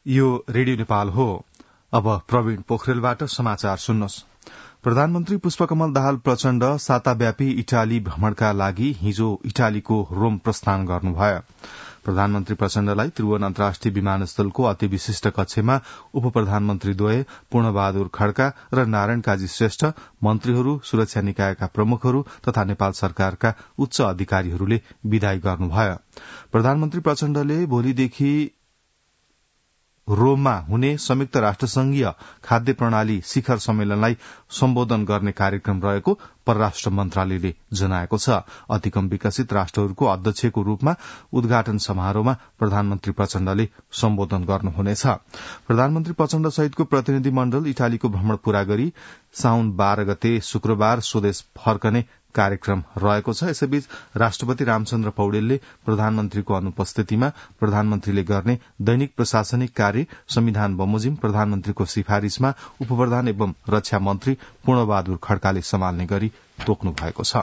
यो रेडियो नेपाल हो। अब प्रवीण पोखरेलबाट समाचार सुन्नुहोस्। प्रधानमन्त्री पुष्पकमल दाहाल प्रचण्ड साताव्यापी इटाली भ्रमणका लागि हिजो इटालीको रोम प्रस्थान गर्नुभयो। प्रधानमन्त्री प्रचण्डलाई त्रिभुवन अन्तर्राष्ट्रिय विमानस्थलको अति विशिष्ट कक्षमा उप प्रधानमन्त्रीद्वय पूर्णबहादुर खड्का र नारायण काजी श्रेष्ठ, मन्त्रीहरू, सुरक्षा निकायका प्रमुखहरू तथा नेपाल सरकारका उच्च अधिकारीहरूले विदाई गर्नुभयो। प्रधानमन्त्री प्रचण्डले भोलिदेखि रोममा हुने संयुक्त राष्ट्रसंघीय खाद्य प्रणाली शिखर सम्मेलनलाई सम्बोधन गर्ने कार्यक्रम रहेको परराष्ट्र मन्त्रालयले जनाएको छ। अतिकम विकसित राष्ट्रहरूको अध्यक्षको रूपमा उद्घाटन समारोहमा प्रधानमन्त्री प्रचण्डले सम्बोधन गर्नुहुनेछ। प्रधानमन्त्री प्रचण्ड सहितको प्रतिनिधि मण्डल इटालीको भ्रमण पूरा गरी साउन 12 गते शुक्रबार स्वदेश फर्कने कार्यक्रम रहेको छ। यसैबीच राष्ट्रपति रामचन्द्र पौडेलले प्रधानमन्त्रीको अनुपस्थितिमा प्रधानमन्त्रीले गर्ने दैनिक प्रशासनिक कार्य संविधान बमोजिम प्रधानमन्त्रीको सिफारिशमा उपप्रधान एवं रक्षा मन्त्री पूर्णबहादुर खड्काले सम्हाल्ने गरी तोक्नु भएको छ।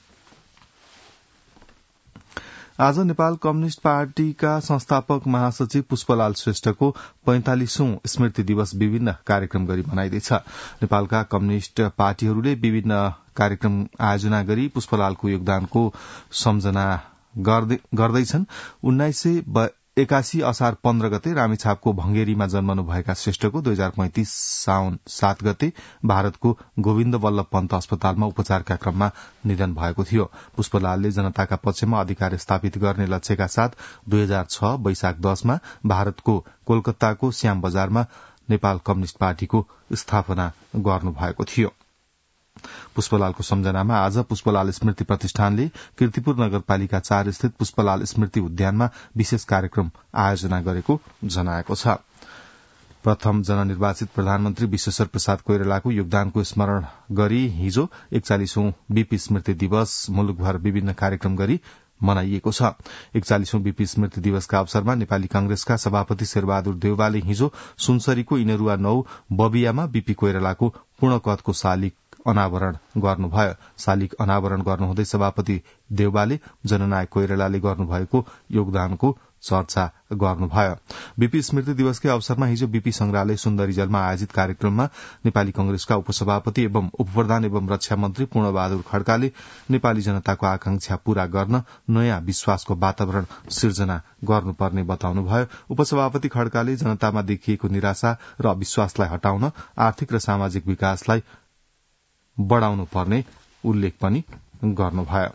आज नेपाल कम्युनिष्ट पार्टीका संस्थापक महासचिव पुष्पलाल श्रेष्ठको 45औं स्मृति दिवस विभिन्न कार्यक्रम गरी मनाइँदैछ। नेपालका कम्युनिष्ट पार्टीहरूले विभिन्न कार्यक्रम आयोजना गरी पुष्पलालको योगदानको सम्झना गर्दैछन्। 1981 असार 15 गते रामेछापको भंगेरीमा जन्मनुभएका श्रेष्ठको 2035 साउन 7 गते भारतको गोविन्द वल्लभ पन्त अस्पतालमा उपचारका क्रममा निधन भएको थियो। पुष्पलालले जनताका पक्षमा अधिकार स्थापित गर्ने लक्ष्यका साथ 2006 वैशाख 10 मा भारतको कोलकाताको श्याम बजारमा नेपाल कम्युनिष्ट पार्टीको स्थापना गर्नुभएको थियो। पुष्पलालको सम्झनामा आज पुष्पलाल स्मृति प्रतिष्ठानले कीर्तिपुर नगरपालिका 4 स्थित पुष्पलाल स्मृति उद्यानमा विशेष कार्यक्रम आयोजना गरेको जनाएको छ। प्रथम जननिर्वाचित प्रधानमन्त्री विश्वेश्वर प्रसाद कोइरालाको योगदानको स्मरण गरी हिजो 41औं बीपी स्मृति दिवस मुलुकभर विभिन्न कार्यक्रम गरी मनाइएको छ। 41औं बीपी स्मृति दिवसका अवसरमा नेपाली कांग्रेसका सभापति शेरबहादुर देउवाले हिजो सुनसरीको इनरुवा 9 बबियामा बीपी कोइरालाको पूर्णकदको शालिग अनावरण गर्नुभयो। शालिग अनावरण गर्नुहुँदै सभापति देउवाले जननायक कोइरालाले गर्नुभएको योगदानको चर्चा गर्नुभयो। बीपी स्मृति दिवसकै अवसरमा हिजो बीपी संग्रहालय सुन्दरीजलमा आयोजित कार्यक्रममा नेपाली कंग्रेसका उपसभापति एवं उपप्रधान एवं रक्षा मन्त्री पूर्णबहादुर खड्काले नेपाली जनताको आकांक्षा पूरा गर्न नयाँ विश्वासको वातावरण सिर्जना गर्नुपर्ने बताउनुभयो। उपसभापति खड्काले जनतामा देखिएको निराशा र अविश्वासलाई हटाउन आर्थिक र सामाजिक विकासलाई बढ़ाउनु पर्ने उल्लेख पनि गर्नुभयो।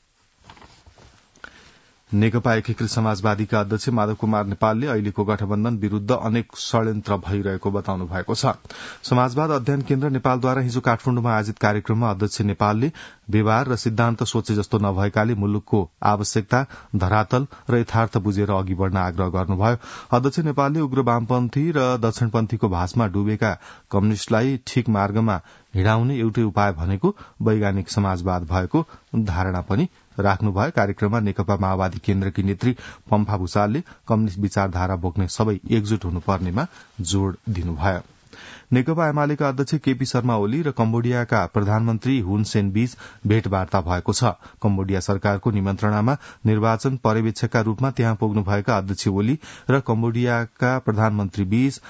नेकपा एकीकृत समाजवादीका अध्यक्ष माधव कुमार नेपालले अहिलेको गठबन्धन विरूद्ध अनेक षड्यन्त्र भइरहेको बताउनु भएको छ। समाजवाद अध्ययन केन्द्र नेपालद्वारा हिजो काठमाडौँमा आयोजित कार्यक्रममा अध्यक्ष नेपालले व्यवहार र सिद्धान्त सोचे जस्तो नभएकाले मुलुकको आवश्यकता, धरातल र यथार्थ बुझेर अघि बढ़न आग्रह गर्नुभयो। अध्यक्ष नेपालले उग्र वामपन्थी र दक्षिणपन्थीको भाषमा डुबेका कम्युनिष्टलाई ठिक मार्गमा हिँडाउने एउटै उपाय भनेको वैज्ञानिक समाजवाद भएको धारणा पनि राख्नुभयो। कार्यक्रममा नेकपा माओवादी केन्द्रकी नेत्री पम्फा भूषालले कम्युनिष्ट विचारधारा बोक्ने सबै एकजुट हुनुपर्नेमा जोड़ दिनुभयो। नेकपा एमालेका अध्यक्ष केपी शर्मा ओली र कम्बोडियाका प्रधानमन्त्री हुन सेन बीच भेटवार्ता भएको छ। कम्बोडिया सरकारको निमन्त्रणामा निर्वाचन पर्यवेक्षकका रूपमा त्यहाँ पुग्नुभएका अध्यक्ष ओली र कम्बोडियाका प्रधानमन्त्री बीच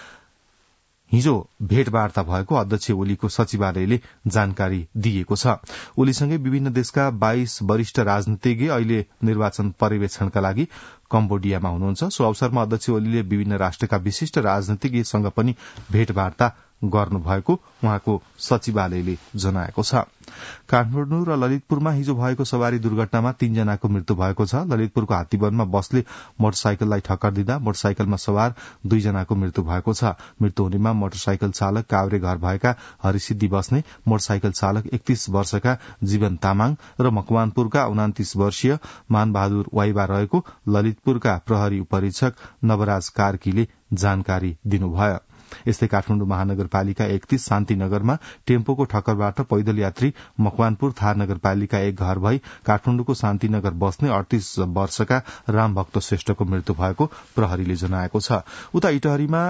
हिजो भेटवार्ता भएको अध्यक्ष ओलीको सचिवालयले जानकारी दिएको छ। ओलीसँगै विभिन्न देशका 22 वरिष्ठ राजनीतिज्ञ अहिले निर्वाचन पर्यवेक्षणका लागि कम्बोडियामा हुनुहुन्छ। सो अवसरमा अध्यक्ष ओलीले विभिन्न राष्ट्रका विशिष्ट राजनीतिज्ञसँग पनि भेटवार्ता गर्नुभएको उहाँको सचिवालयले जनाएको छ। काठमाडौँ र ललितपुरमा हिजो भएको सवारी दुर्घटनामा 3 जनाको मृत्यु भएको छ। ललितपुरको हात्तीवनमा बसले मोटरसाइकललाई ठक्कर दिँदा मोटरसाइकलमा सवार 2 जनाको मृत्यु भएको छ। मृत्यु हुनेमा मोटरसाइकल चालक काभ्रे घर भएका हरिसिद्धि बस्ने, मोटरसाइकल चालक 31 वर्षका जीवन तामाङ र मकवानपुरका 29 वर्षीय मानबहादुर वाइबा रहेको ललितपुरका प्रहरी उपरीक्षक नवराज कार्कीले जानकारी दिनुभयो। यस्तै काठमाडौँ महानगरपालिका 31 शान्तिनगरमा टेम्पोको ठक्करबाट पैदल यात्री मकवानपुर थार नगरपालिका 1 घर भई काठमाडौँको शान्तिनगर बस्ने 38 वर्षका रामभक्त श्रेष्ठको मृत्यु भएको प्रहरीले जनाएको छ। उता इटहरीमा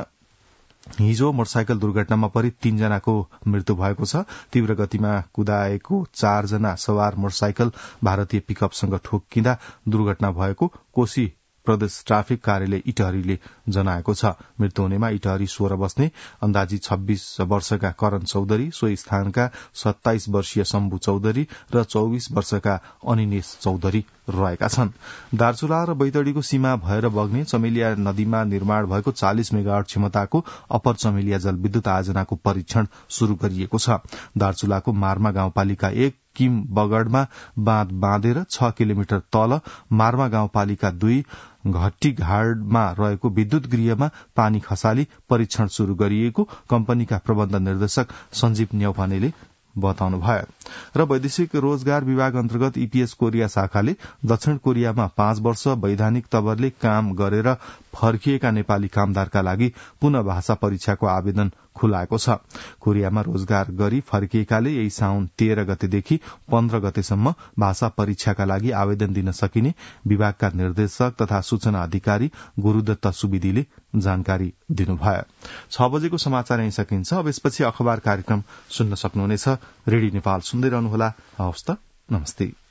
हिजो मोटरसाइकल दुर्घटनामा परि 3 जनाको मृत्यु भएको छ। तीव्र गतिमा कुदाएको 4 जना सवार मोटरसाइकल भारतीय पिकअपसँग ठोकिँदा दुर्घटना भएको कोशी प्रदेश ट्राफिक कार्यालय इटहरीले जनाएको छ। मृत्यु हुनेमा इटहरी 16 बस्ने अन्दाजी 26 वर्षका करण चौधरी, सोही स्थानका 27 वर्षीय शम्भु चौधरी र 24 वर्षका अनिनेश चौधरी रहेका छन्। दार्चुला र बैतडीको सीमा भएर बग्ने चमेलिया नदीमा निर्माण भएको 40 मेगावाट क्षमताको अप्पर चमेलिया जलविद्युत आयोजनाको परीक्षण शुरू गरिएको छ। दार्चुलाको मार्मा गाउँपालिका 1 किम बगडमा बाँध बाँधेर 6 किलोमिटर तल मार्मा गाउँपालिका 2 घट्टीघाडमा रहेको विद्युत गृहमा पानी खसाली परीक्षण शुरू गरिएको कम्पनीका प्रबन्ध निर्देशक सञ्जीव न्यौपानेले बताउनुभयो। र वैदेशिक रोजगार विभाग अन्तर्गत ईपीएस कोरिया शाखाले दक्षिण कोरियामा 5 वर्ष वैधानिक तवरले काम गरेर फर्किएका नेपाली कामदारका लागि पुनः भाषा परीक्षाको आवेदन खुलाएको छ। कोरियामा रोजगार गरी फर्किएकाले यही साउन 13 गतेदेखि 15 गतेसम्म भाषा परीक्षाका लागि आवेदन दिन सकिने विभागका निर्देशक तथा सूचना अधिकारी गुरूदत्त सुविधिले जानकारी दिनुभयो। 6 बजेको समाचार यही सकिन्छ। अब यसपछि अखबार कार्यक्रम सुन्न सक्नुहुनेछ। रेडियो नेपाल सुन्दै रहनुहोला। हवस् त, नमस्ते।